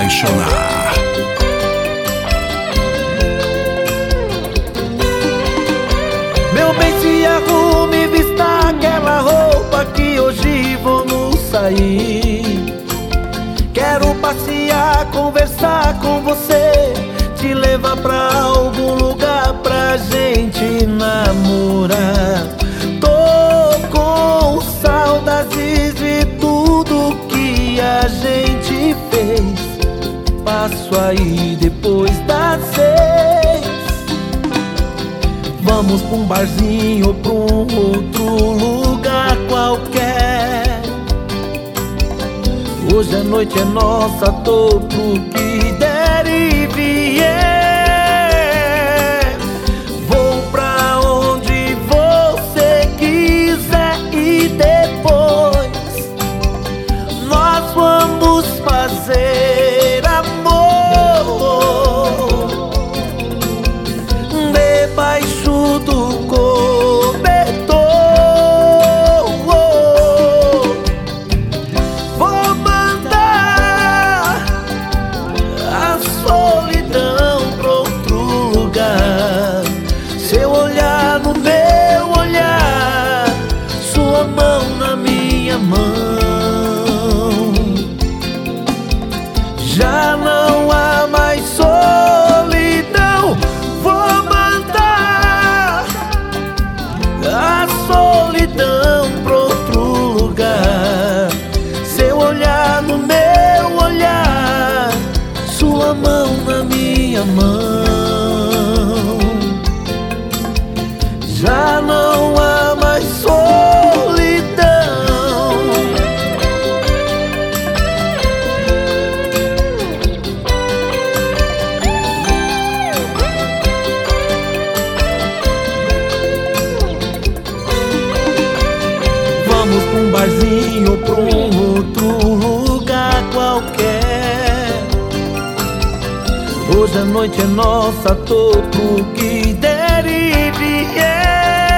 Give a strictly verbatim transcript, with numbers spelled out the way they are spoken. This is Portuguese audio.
apaixonar. Meu bem, se arrume e vista aquela roupa que hoje vamos sair. Quero passear, conversar com você, te levar pra algum lugar pra gente namorar. Tô com saudades de tudo que a gente fez. Passo aí depois das seis. Vamos pra um barzinho ou pra um outro lugar qualquer. Hoje a noite é nossa, tô pro que der e vier. Vou pra onde você quiser e depois nós vamos fazer amor debaixo do cobertor. Vou mandar a solidão pra outro lugar. Seu olhar no meu olhar, sua mão na minha mão. Já não há mais solidão. Vou mandar a solidão pra outro lugar. Seu olhar no meu olhar, sua mão na minha mão. Já não há mais solidão. Vamos pra um barzinho ou pra um outro lugar qualquer. Hoje a noite é nossa, tô pro que der e vier.